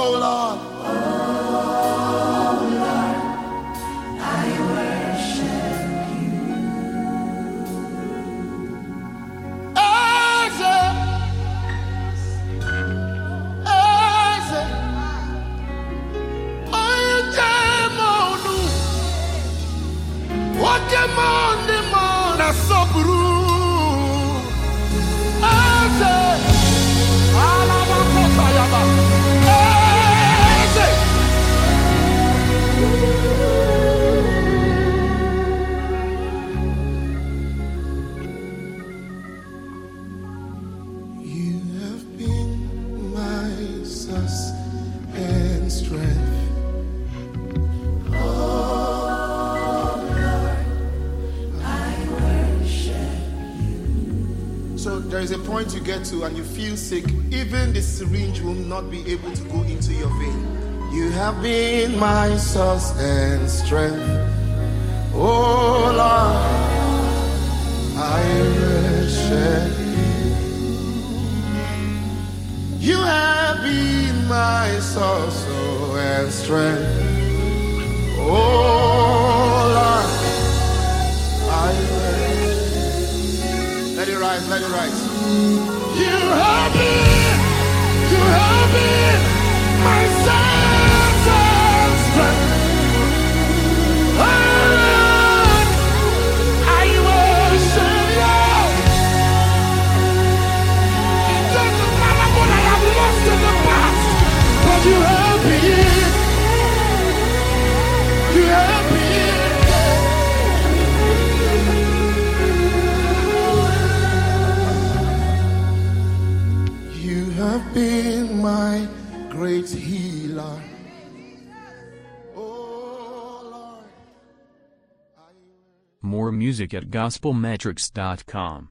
Lord, I worship you. Eze, Eze, Oyejemonu, Wakemoni Mona Sobru, Eze, Alabakotayaba, Eze. You have been my source and strength. So there is a point you get to and you feel sick. Even the syringe will not be able to go into your vein. You have been my source and strength. Oh Lord, I worship you. You have been my source and strength. Oh Lord, I worship. Let it rise, let it rise. You have been my source and strength. Oh Lord, I worship you. It doesn't matter what I have lost in the past, but you have been. You have been. You have been my great healer. Oh Lord. More music at gospelmetrics.com.